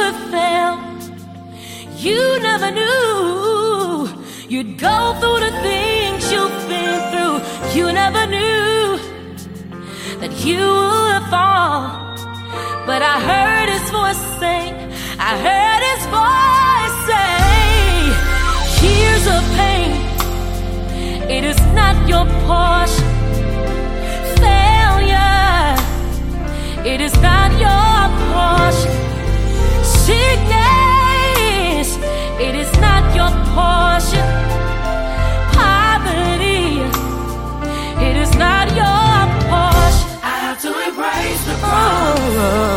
have failed. You never knew you'd go through the things you've been through. You never knew that you would fall. But I heard his voice say, I heard his voice say, years of pain, it is not your portion. Failure, it is not your portion. Sickness, it is not your portion. Poverty, it is not your portion. I have to embrace the promise.